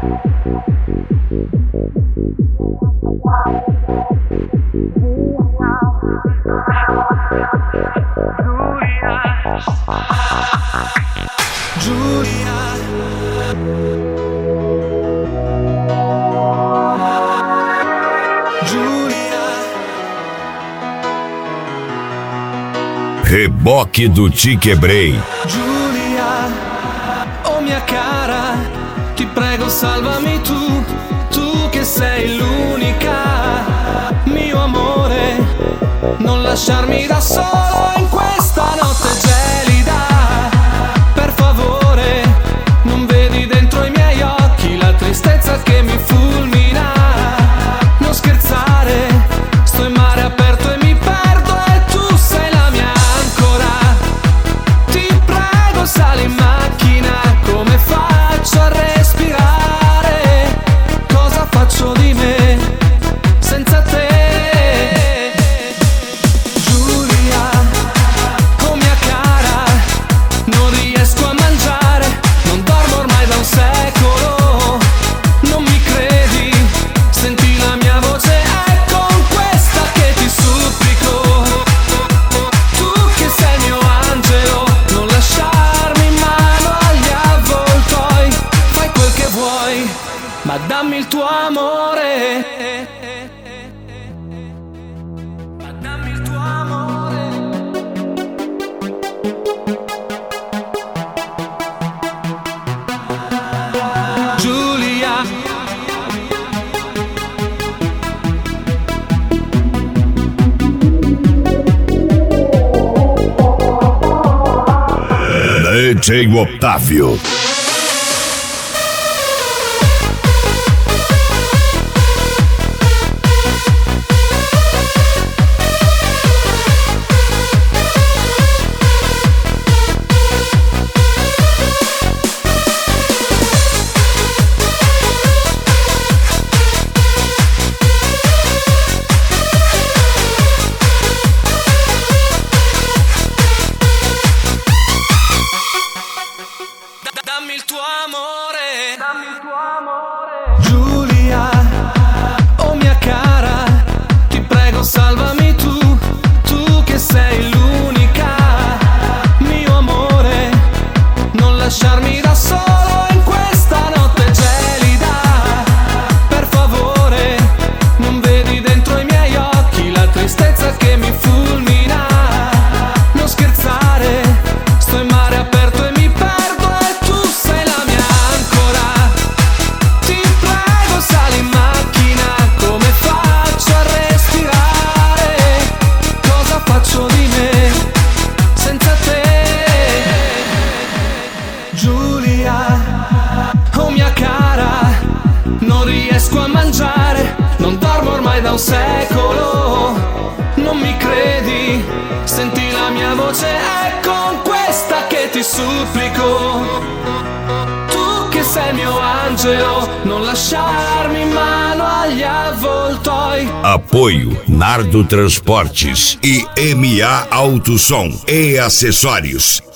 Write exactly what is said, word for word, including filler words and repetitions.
Reboque do Ti Quebrei. Giulia, oh mia cara, ti prego salvami tu, tu che sei l'unica, mio amore, non lasciarmi da solo in questa notte gelida. Per favore, non vedi dentro i miei occhi la tristezza che mi fulmina. Non scherzare, sto in mare aperto e mi perdo e tu sei la mia ancora. Ti prego sali in macchina, come faccio a respirare? Cosa faccio di me senza te? Giulia, oh mia cara, non riesco a mangiare, non dormo ormai da un secolo. Non mi credi? Senti la mia voce, è con questa che ti supplico. Tu che sei il mio angelo, non lasciarmi in mano agli avvoltoi. Fai quel che vuoi, ma dammi il tuo amore. Ma dammi il tuo amore. Giulia, D J Otávio. dammi il tuo amore. Dammi il tuo amore. Giulia, oh mia cara, ti prego salvami tu, tu che sei l'unica, mio amore, non lasciarmi da solo in questa notte gelida. Per favore, non vedi dentro i miei occhi la tristezza che mi fulmina. Non scherzare, sto in mare aperto e mi perdo e tu sei la mia ancora. Ti prego sali in macchina, come faccio a respirare? Cosa faccio di me senza te? Giulia, oh mia cara, non riesco a mangiare, non dormo ormai da un secolo. Non mi credi? Senti la mia voce, è con questa che ti supplico. Tu che sei il mio angelo, non lasciarmi in mano agli avvoltoi. Apoio Nardo Transportes e M A Autosom e Acessórios.